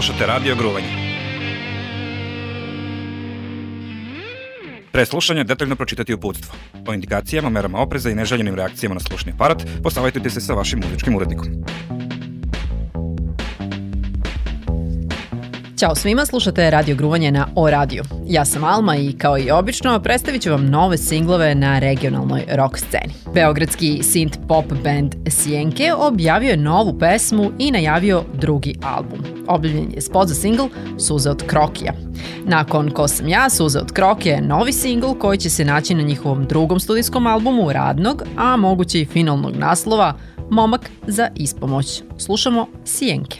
Slušate Radio Gruvanje. Pre slušanja detaljno pročitati uputstvo. O indikacijama, merama opreza i neželjenim reakcijama na slušni aparat posavajtujte se sa vašim muzičkim urednikom. Ćao svima, slušate Radio Gruvanje na O radiju. Ja sam Alma i kao i obično predstavit ću vam nove singlove na regionalnoj rock sceni. Beogradski synth pop band Sjenke objavio je novu pesmu i najavio drugi album. Objavljen je spot za singl Suze od Krokija. Nakon Ko sam ja, Suze od Krokija je novi singl koji će se naći na njihovom drugom studijskom albumu radnog, a moguće i finalnog naslova Momak za ispomoć. Slušamo Sjenke.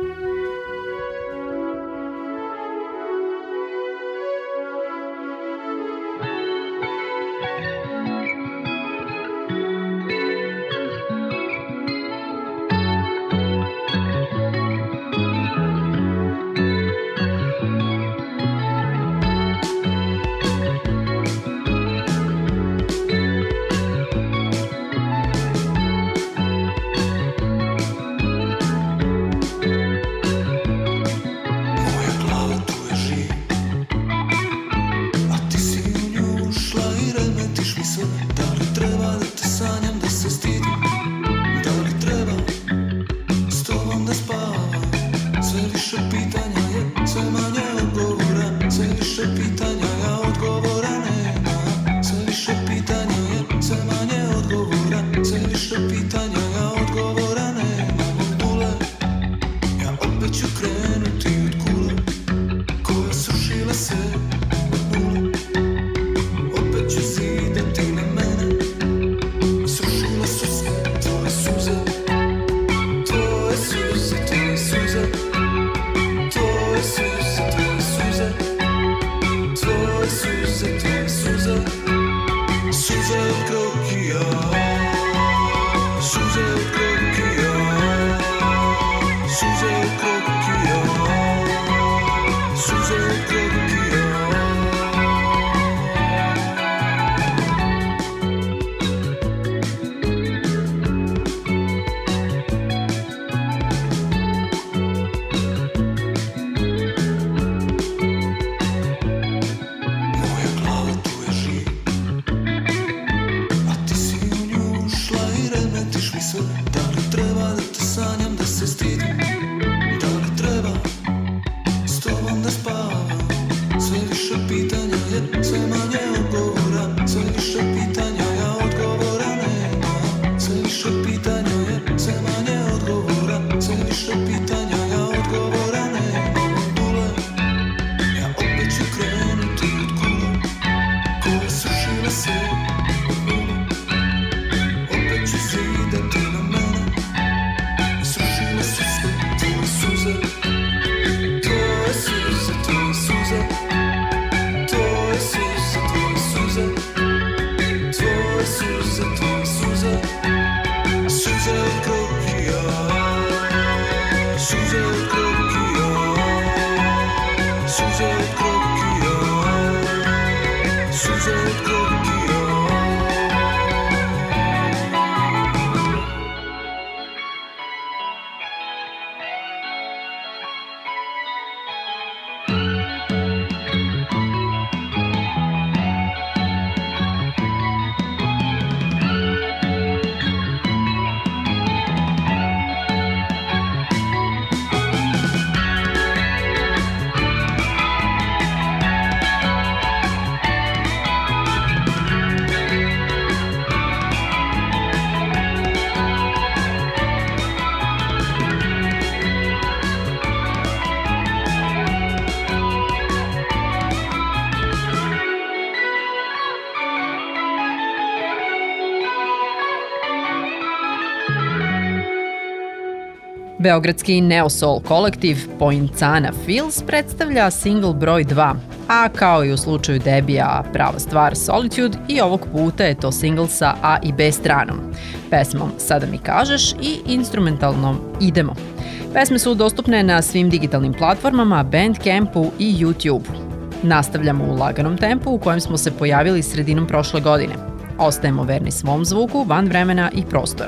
Beogradski neo-soul kolektiv Poincana Feels predstavlja single broj 2, a kao i u slučaju debija Prava stvar Solitude, i ovog puta je to single sa A i B stranom, pesmom Sada mi kažeš i instrumentalnom Idemo. Pesme su dostupne na svim digitalnim platformama, Bandcampu i YouTubeu. Nastavljamo u laganom tempu u kojem smo se pojavili sredinom prošle godine. Ostajemo verni svom zvuku, van vremena i prostora.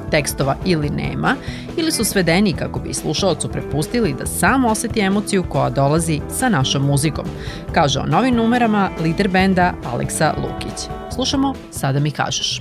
tekstova ili nema, ili su svedeni kako bi slušaocu prepustili da sam oseti emociju koja dolazi sa našom muzikom, kaže o novim numerama lider benda Aleksa Lukić. Slušamo Sada mi kažeš.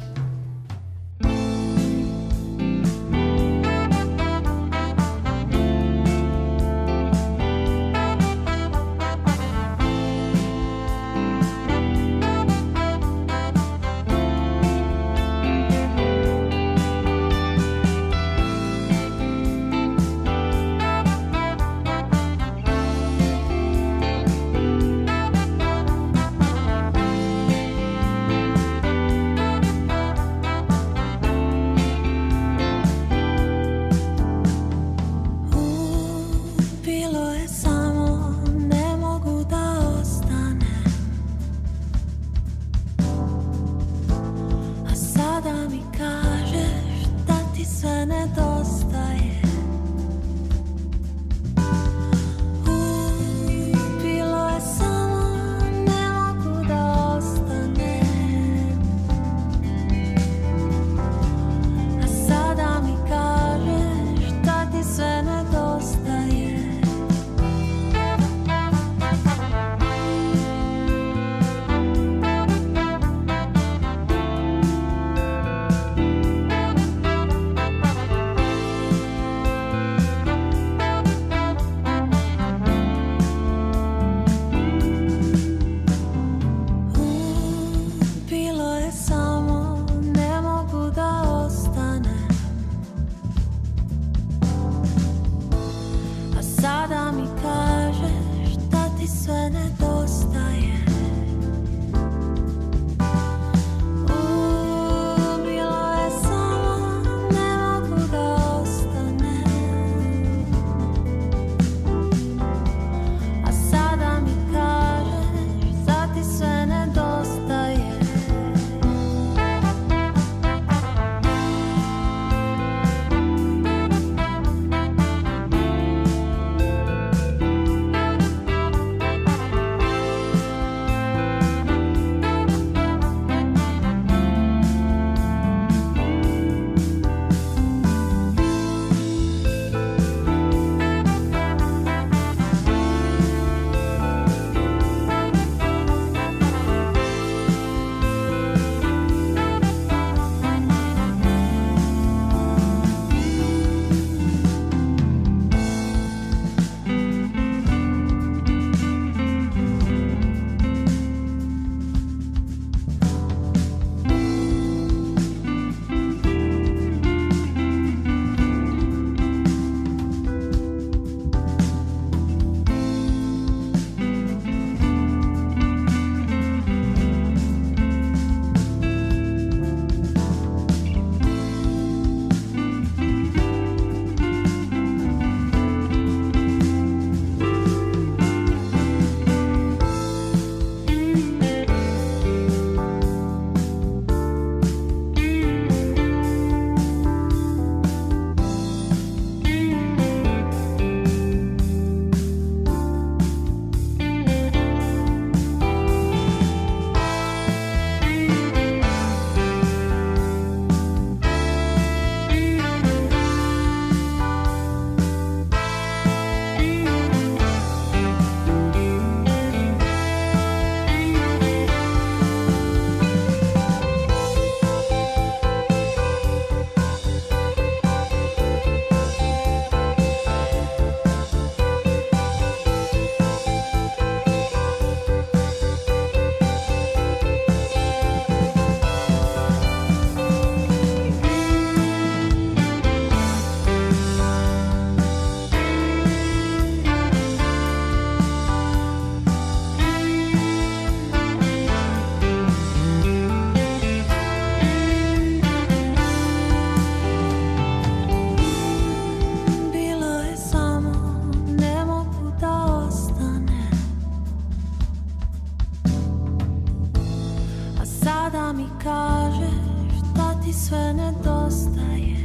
sve nedostaje.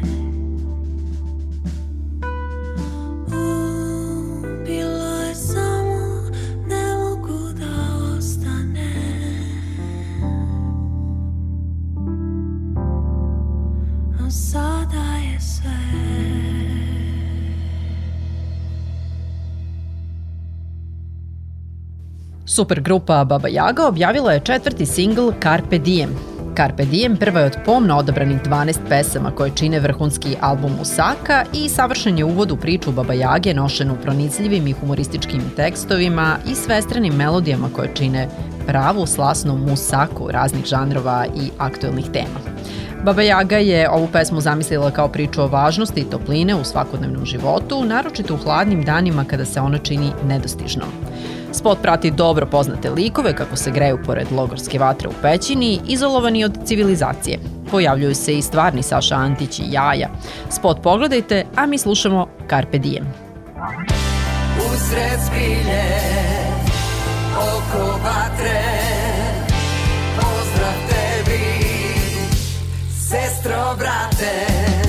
Bilo je samo, ne mogu da ostane. A sada Supergrupa Baba Yaga objavila je 4. singl Carpe Diem. Carpe Diem prva je od pomno odabranih 12 pesama koje čine vrhunski album Musaka i savršen je uvod u priču Baba Yage nošenu pronicljivim i humorističkim tekstovima i svestranim melodijama koje čine pravu slasnu musaku raznih žanrova i aktuelnih tema. Baba Yaga je ovu pesmu zamislila kao priču o važnosti topline u svakodnevnom životu, naročito u hladnim danima kada se ona čini nedostižnom. Spot prati dobro poznate likove kako se greju pored logorske vatre u pećini, izolovani od civilizacije. Pojavljuju se i stvarni Saša Antić i Jaja. Spot pogledajte, a mi slušamo Carpe Diem. Usred spilje, oko vatre, pozdrav tebi, sestro, brate.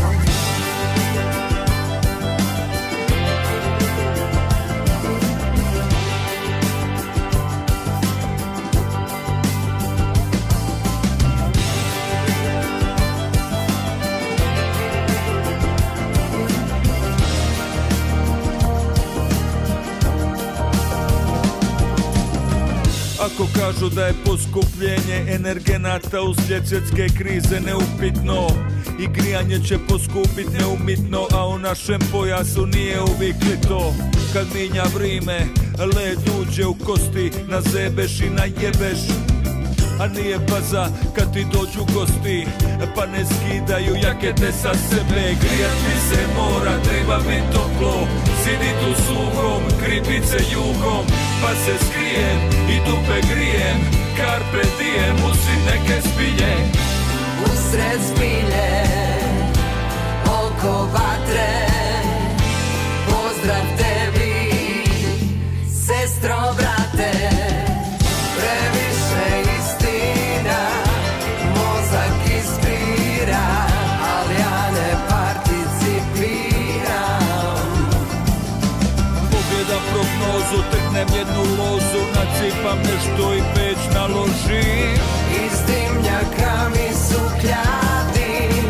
Ako kažu da je poskupljenje energenata uslijed svjetske krize neupitno i grijanje će poskupit neumitno, a u našem pojasu nije uvijek lito. Kad minja vrime, led uđe u kosti, nazebeš i najebeš, a nije baza kad ti dođu gosti, pa ne skidaju jakete sa sebe. Grijat mi se mora, treba mi toplo, sidit u suhom, kripice juhom, pa se skrijem i dupe grijem. Carpe diem, usi neke spilje. Usred spilje, oko vatre, pozdrav tebi, sestro, brate. Previše istina, mozak ispira, ali ja ne participiram. Pogledam prognozu, trknem jednu lozu, nacipam nešto i peć naložim. Iz dimnjaka mi sukljadim.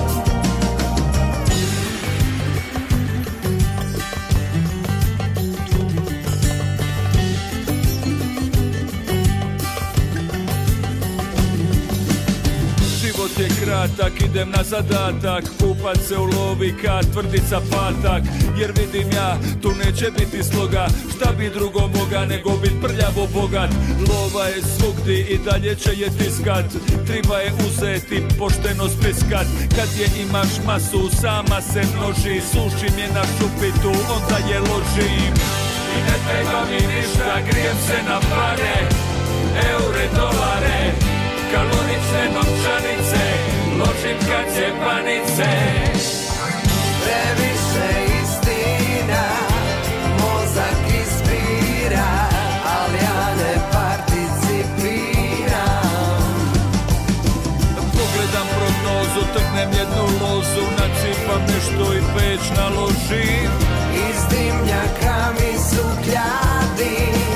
Život je kratak, idem na zadatak, kupat se u lovi kad tvrdica patak. Jer vidim ja, tu neće biti sloga, šta bi drugo moga nego bit prljavo bogat. Lova je svugdje i dalje će je tiskat, treba je uzeti, pošteno spiskat. Kad je imaš masu, sama se množi, sušim je na šupitu, onda je ložim. I ne treba mi ništa, grijem se na pare, eure, dolare, kalorične novčanice, ložim kad će panice. Previše istina, mozak ispira, ali ja ne participiram. Pogledam prognozu, trknem jednu lozu, nacipam nešto i peć naložim. Iz dimnjaka mi sukljadim.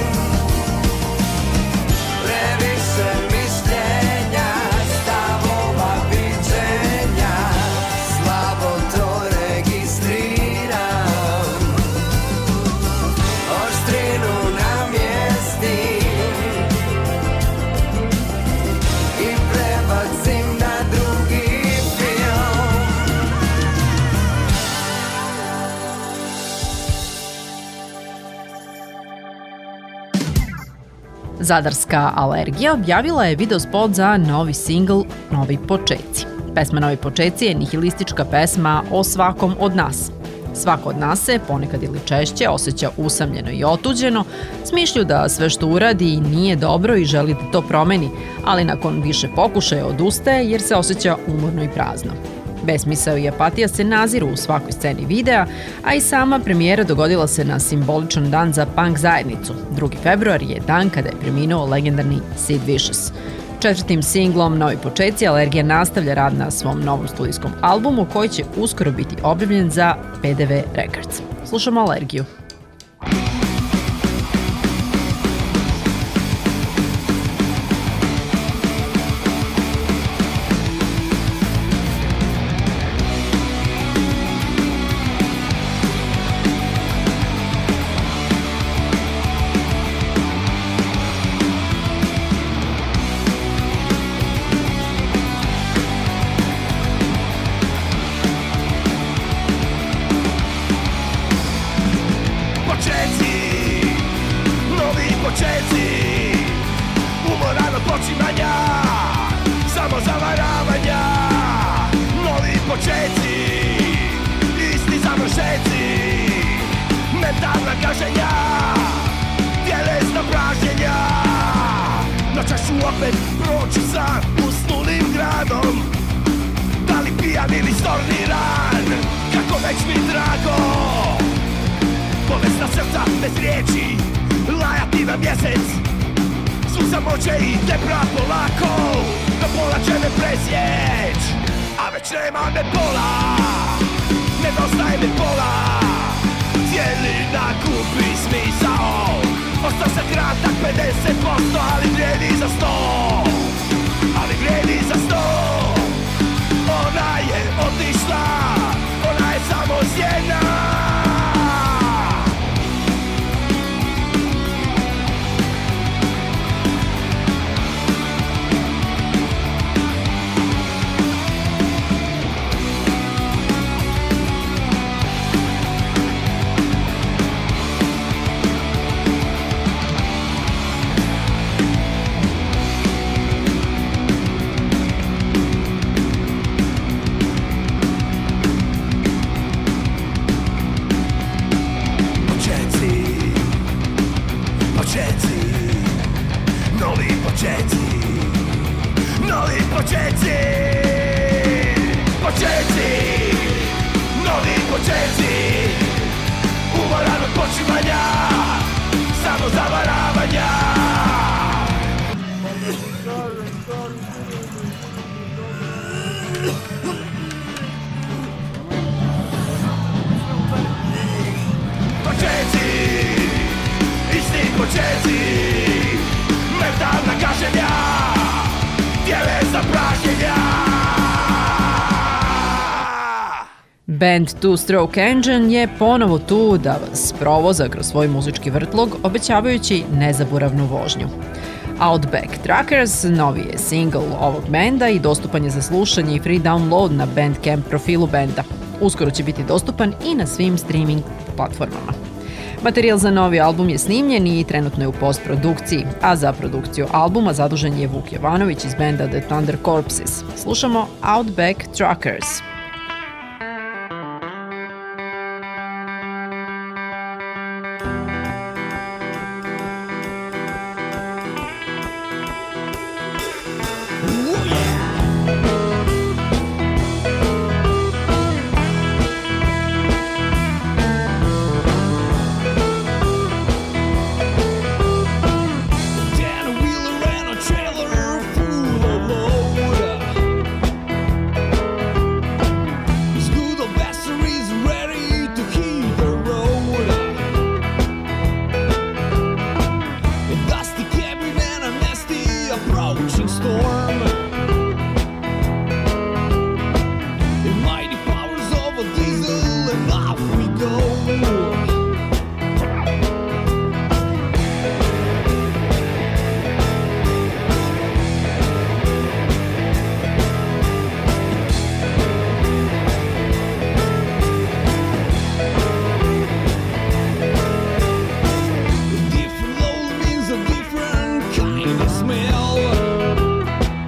Previše mišljenja, stavova, viđenja, slabo to registriram. Oštrinu namjestim i prebacim na drugi film. Zadarska Alergija objavila je videospot za novi singl Novi počeci. Pesma Novi počeci je nihilistička pesma o svakom od nas. Svako od nas se, ponekad ili češće, osjeća usamljeno i otuđeno, smišlju da sve što uradi nije dobro i želi da to promeni, ali nakon više pokušaja odustaje jer se osjeća umorno i prazno. Besmisao i apatija se naziru u svakoj sceni videa, a i sama premijera dogodila se na simboličan dan za punk zajednicu. 2. februar je dan kada je preminuo legendarni Sid Vicious. 4. singlom Novi počeci Alergija nastavlja rad na svom novom studijskom albumu koji će uskoro biti objavljen za PDV Records. Slušamo Alergiju. nakaženja, tjelesna pražnjenja. Noćas ću opet proći sa usnulim gradom, da li pijan ili storniran, kako već mi drago. Bolesna srca bez riječi, lajati na mjesec, suza moće i debra polako, do pola će me presjeć, a već nema me pola, nedostaje mi pola. Cijeli nakupi smisao, ostao se kratak 50%, ali vrijedi za 100, ali vrijedi za 100. Ona je otišla, ona je samo sjena. Band Two Stroke Engine je ponovo tu da vas provoza kroz svoj muzički vrtlog, obećavajući nezaboravnu vožnju. Outback Truckers novi je single ovog benda i dostupan je za slušanje i free download na Bandcamp profilu benda. Uskoro će biti dostupan i na svim streaming platformama. Materijal za novi album je snimljen i trenutno je u postprodukciji, a za produkciju albuma zadužen je Vuk Jovanović iz benda The Thunder Corpses. Slušamo Outback Truckers. Different load means a different kind of smell.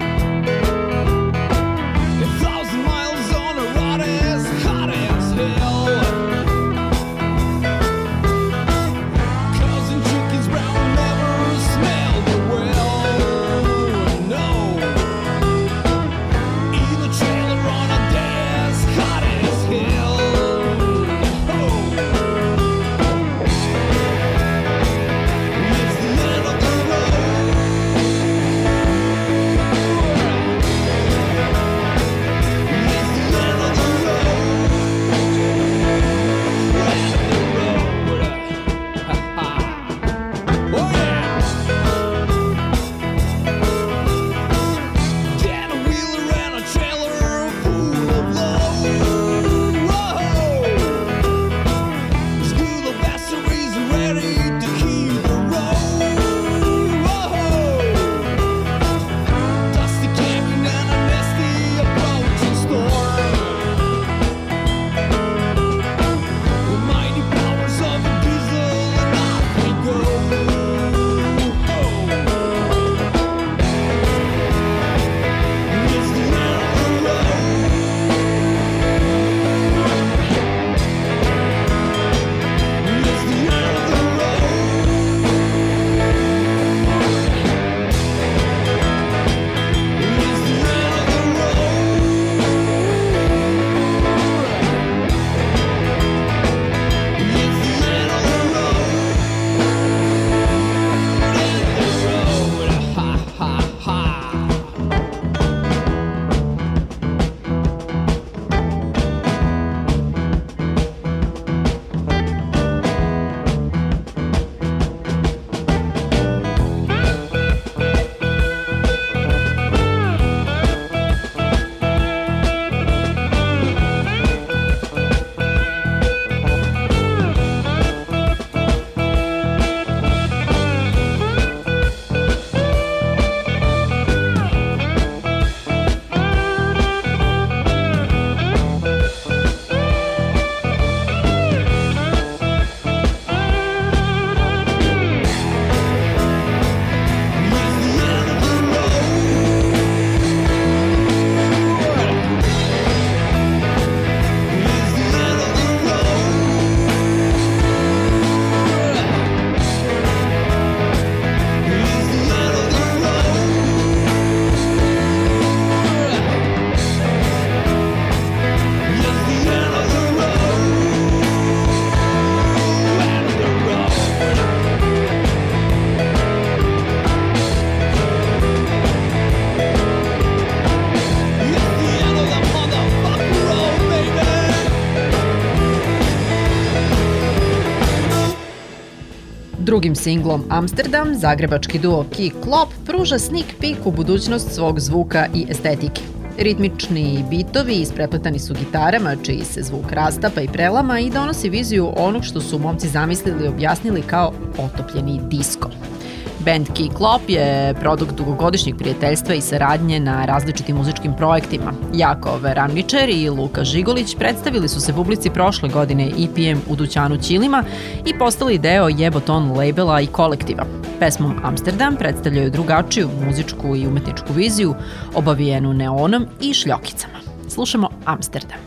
Drugim singlom Amsterdam, zagrebački duo Key Klop pruža sneak peek u budućnost svog zvuka i estetike. Ritmični bitovi isprepletani su gitarama, čiji se zvuk rastapa i prelama i donosi viziju onog što su momci zamislili i objasnili kao otopljeni disko. Band Key Klop je produkt dugogodišnjeg prijateljstva i saradnje na različitim muzičkim projektima. Jakov Ramničar i Luka Žigolić predstavili su se publici prošle godine EPM u dućanu Ćilima i postali deo Jeboton labela i kolektiva. Pesmom Amsterdam predstavljaju drugačiju muzičku i umetničku viziju, obavijenu neonom i šljokicama. Slušamo Amsterdam.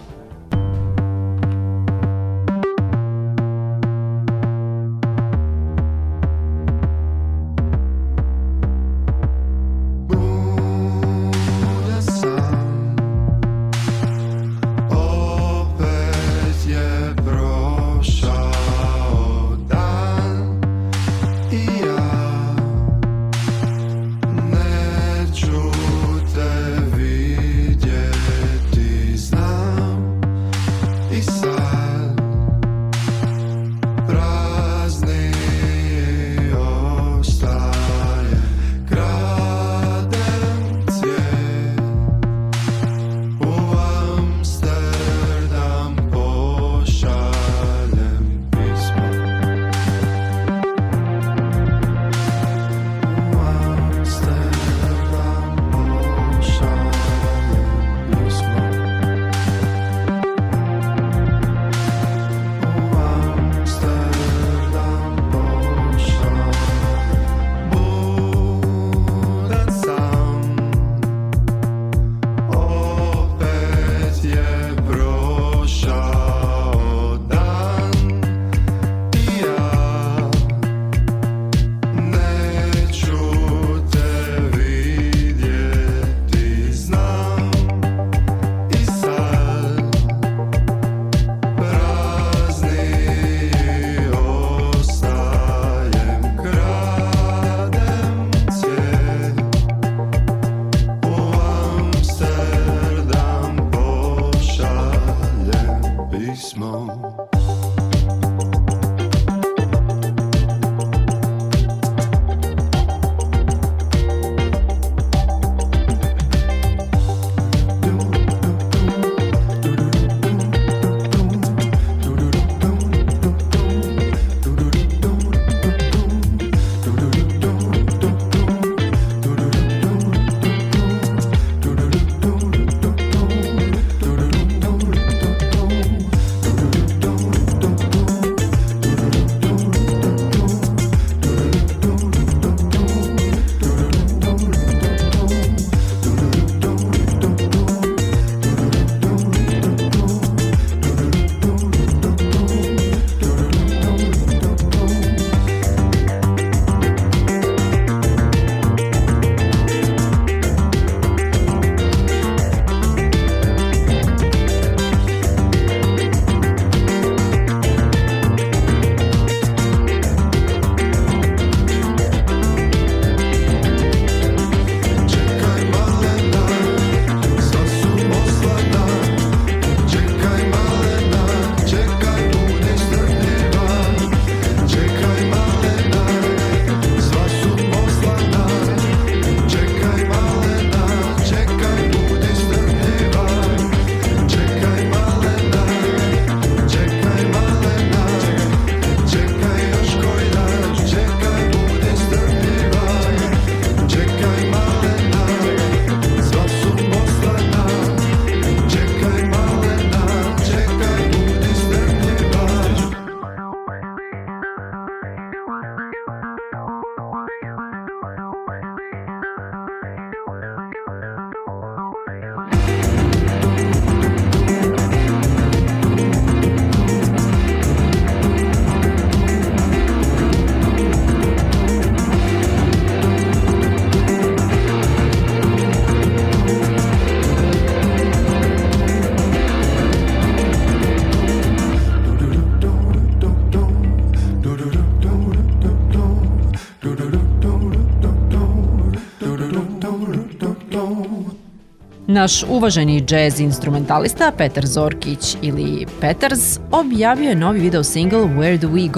Naš uvaženi jazz instrumentalista Petar Zorkić ili Petars objavio je novi video single Where Do We Go.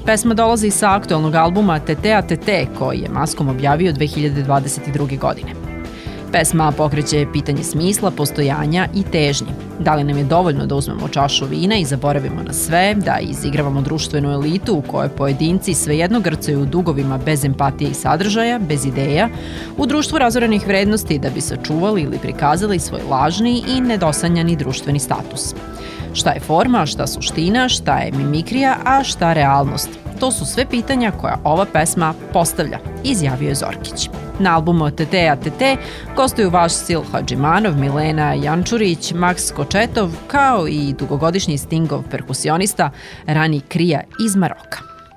Pesma dolazi sa aktualnog albuma Tetea Tete, koji je Maskom objavio 2022. godine. Pesma pokreće pitanje smisla, postojanja i težnje. Da li nam je dovoljno da uzmemo čašu vina i zaboravimo na sve, da izigravamo društvenu elitu u kojoj pojedinci svejedno grcaju u dugovima bez empatije i sadržaja, bez ideja, u društvu razorenih vrednosti da bi sačuvali ili prikazali svoj lažni i nedosanjani društveni status. Šta je forma, šta suština, šta je mimikrija, a šta realnost? To su sve pitanja koja ova pesma postavlja, izjavio je Zorkić. Na albumu Tetea Tete gostuju Vasil Hadžimanov, Milena Jančurić, Maks Kočetov, kao i dugogodišnji Stingov perkusionista Rani Krija iz Maroka.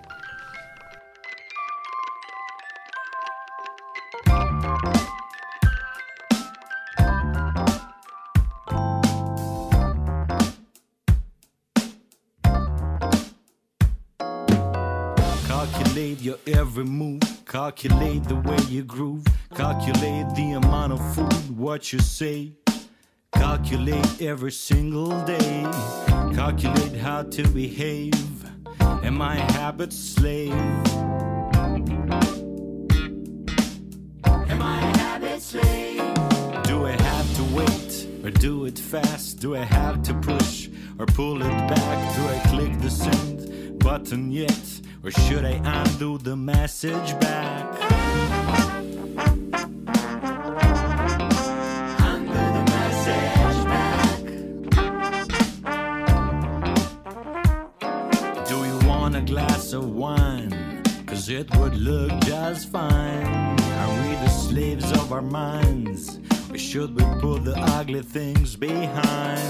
Calculate your every move, calculate the way you groove, calculate the amount of food, what you say, calculate every single day, calculate how to behave, am I a habit slave? Am I a habit slave? Do I have to wait or do it fast? Do I have to push or pull it back? Do I click the send button yet? Or should I undo the message back? Undo the message back. Do you want a glass of wine? 'Cause it would look just fine. Are we the slaves of our minds? Or should we put the ugly things behind?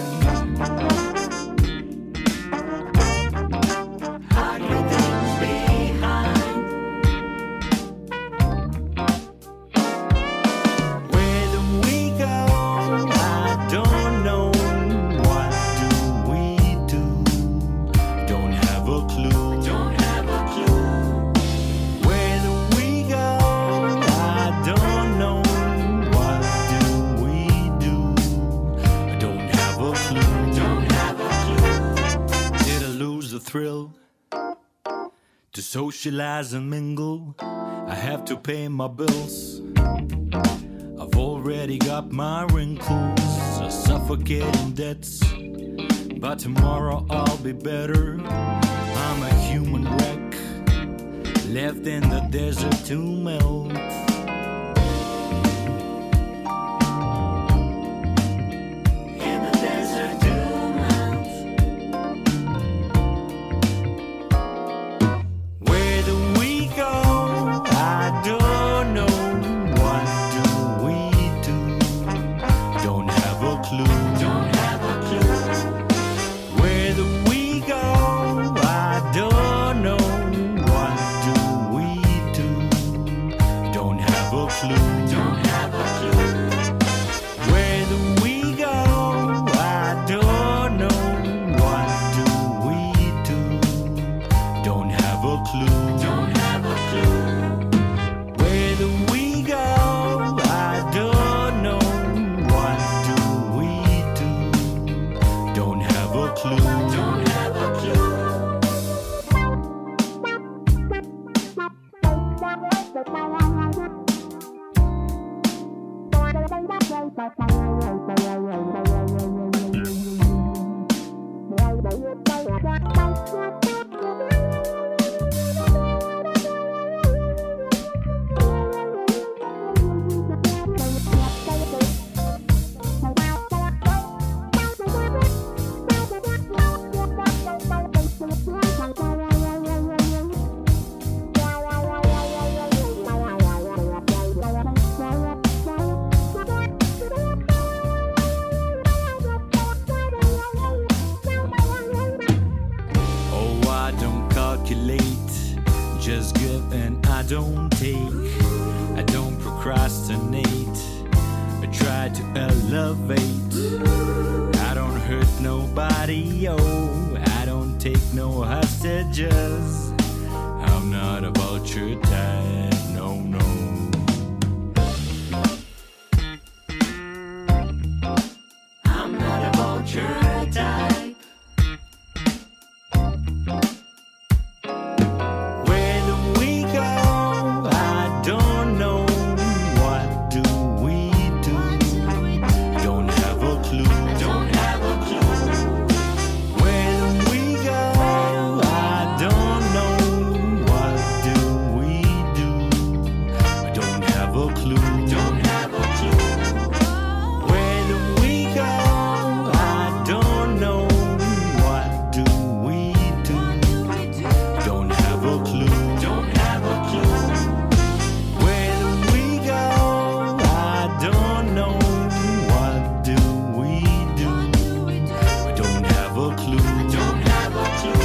To socialize and mingle, I have to pay my bills. I've already got my wrinkles, suffocating debts. But tomorrow I'll be better. I'm a human wreck, left in the desert to melt. clue. Don't have a clue. Where do we go? I don't know. What do we do? Don't have a clue. Don't have a clue. Where do we go? I don't know. What do we do? Don't have a clue. Don't have a clue.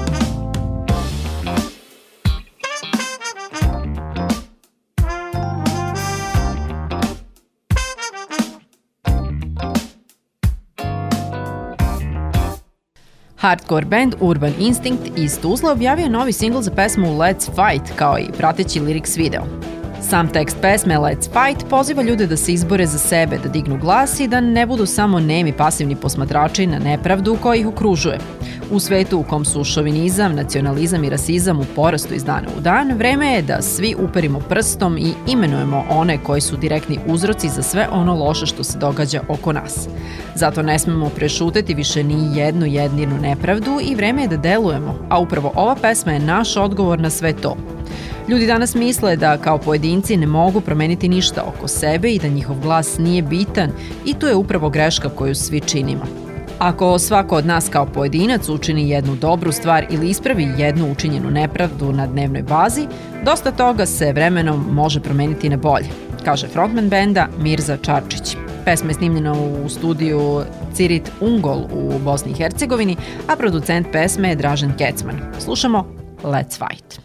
Hardcore band Urban Instinct iz Tuzle objavio novi singl za pesmu Let's Fight, kao i prateći lyrics video. Sam tekst pesme Let's Fight poziva ljude da se izbore za sebe, da dignu glas i da ne budu samo nemi pasivni posmatrači na nepravdu koja ih okružuje. U svetu u kom su šovinizam, nacionalizam i rasizam u porastu iz dana u dan, vreme je da svi uperimo prstom i imenujemo one koji su direktni uzroci za sve ono loše što se događa oko nas. Zato ne smemo prešuteti više ni jednu jedinu nepravdu i vreme je da delujemo, a upravo ova pesma je naš odgovor na sve to. Ljudi danas misle da kao pojedinci ne mogu promeniti ništa oko sebe i da njihov glas nije bitan i to je upravo greška koju svi činimo. Ako svako od nas kao pojedinac učini jednu dobru stvar ili ispravi jednu učinjenu nepravdu na dnevnoj bazi, dosta toga se vremenom može promeniti na bolje, kaže frontman benda Mirza Čarčić. Pesma je snimljena u studiju Cirit Ungol u Bosni i Hercegovini, a producent pesme je Dražen Kecman. Slušamo Let's Fight.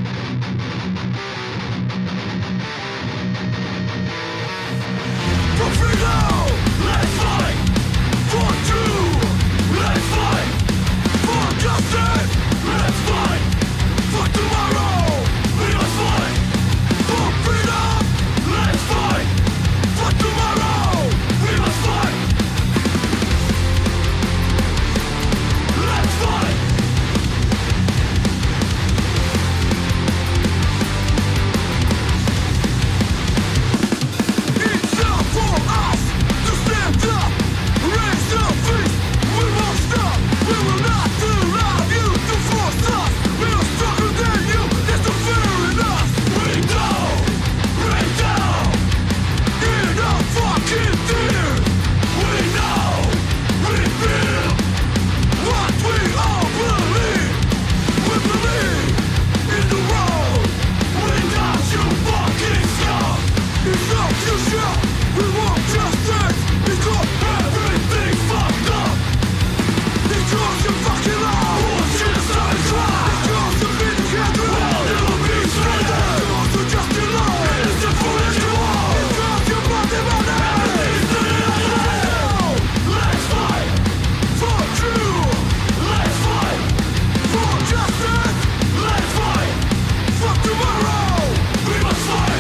For freedom, let's fight. For truth, let's fight. For justice, let's fight. For tomorrow, we must fight. For freedom, let's fight. For tomorrow, we must fight. Let's fight. It's time for us to stand up, raise our fist. We won't stop. We will not allow you to force us. We are stronger than you. There's no fear in us. We go, break down in our fucking fear. We know, we feel what we all believe. We believe in the world without you fucking scum. It's our future. We want justice. Because everything's fucked up. Because you fucking lie. Bullshit started crying. Because you been together. We'll never be together. Because you just lie. It's the foolish you are. Because you brought them on Let's fight for truth. Let's fight for justice. Let's fight for tomorrow. We must fight.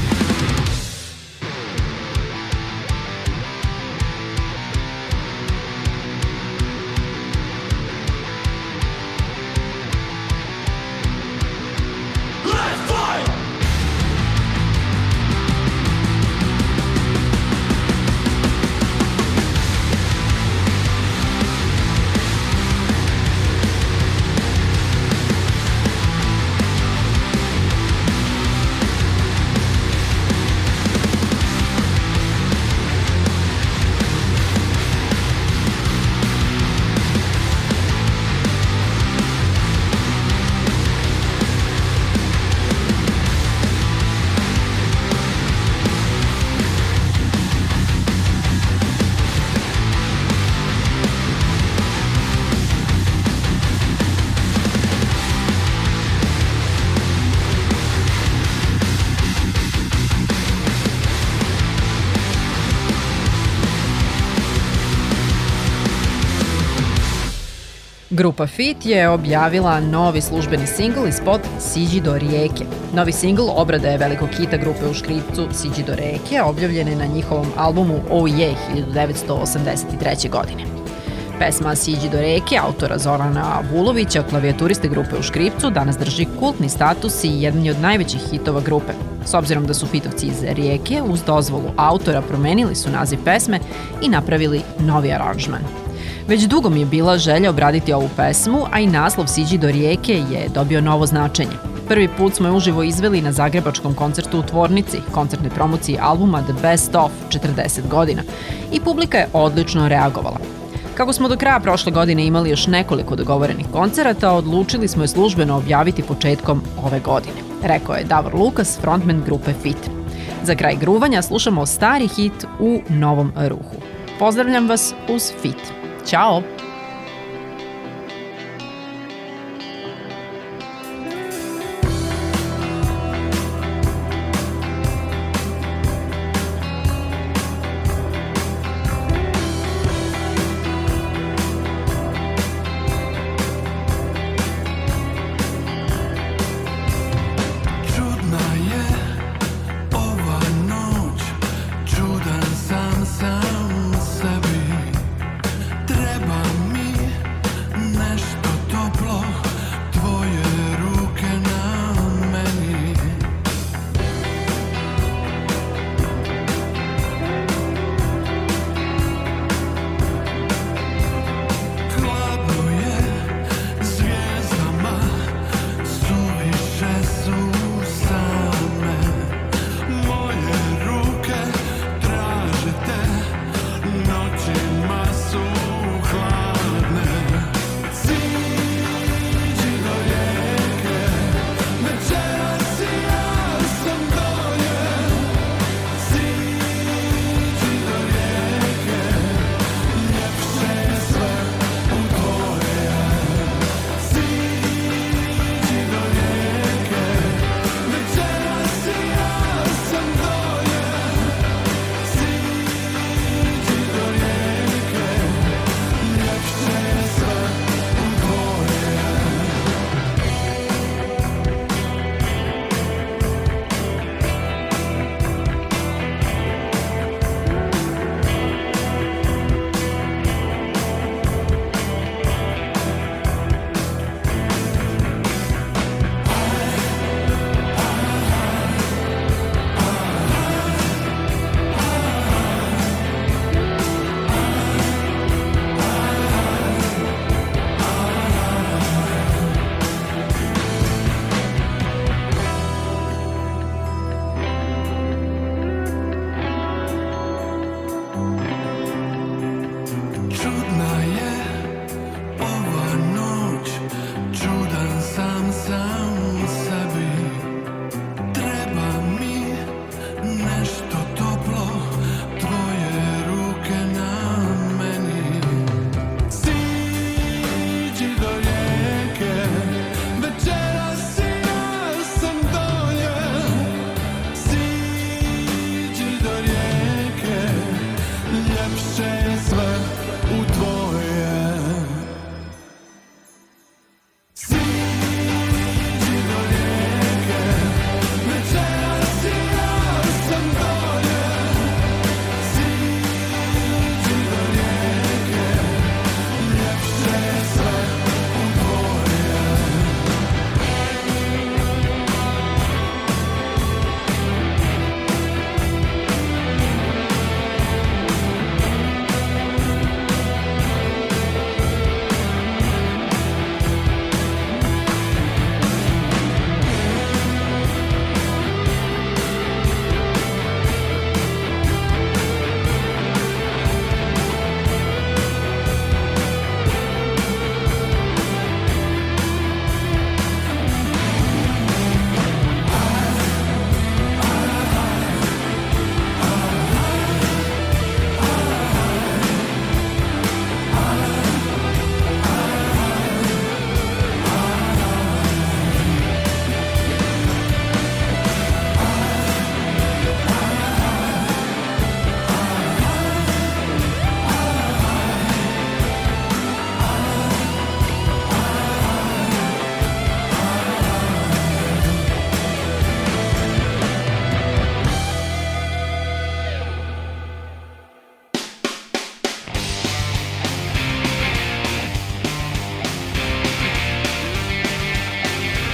Let's fight. Grupa Fit je objavila novi službeni singl i spot Siđi do rijeke. Novi singl obrada je velikog hita grupe u škripcu Siđi do rijeke, objavljen je na njihovom albumu Oh Yeah 1983. godine. Pesma Siđi do rijeke autora Zorana Vulovića, klavijaturiste grupe u škripcu, danas drži kultni status i jedan je od najvećih hitova grupe. S obzirom da su fitovci iz Rijeke, uz dozvolu autora promenili su naziv pesme i napravili novi aranžman. Već dugo mi je bila želja obraditi ovu pesmu, a i naslov Siđi do rijeke je dobio novo značenje. Prvi put smo je uživo izveli na zagrebačkom koncertu u Tvornici, koncertnoj promociji albuma The Best of 40 godina, i publika je odlično reagovala. Kako smo do kraja prošle godine imali još nekoliko dogovorenih koncerata, odlučili smo je službeno objaviti početkom ove godine, rekao je Davor Lukas, frontman grupe Fit. Za kraj gruvanja slušamo stari hit u novom ruhu. Pozdravljam vas uz Fit. Ćao!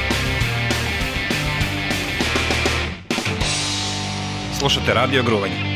Slušate Radio Gruvanje.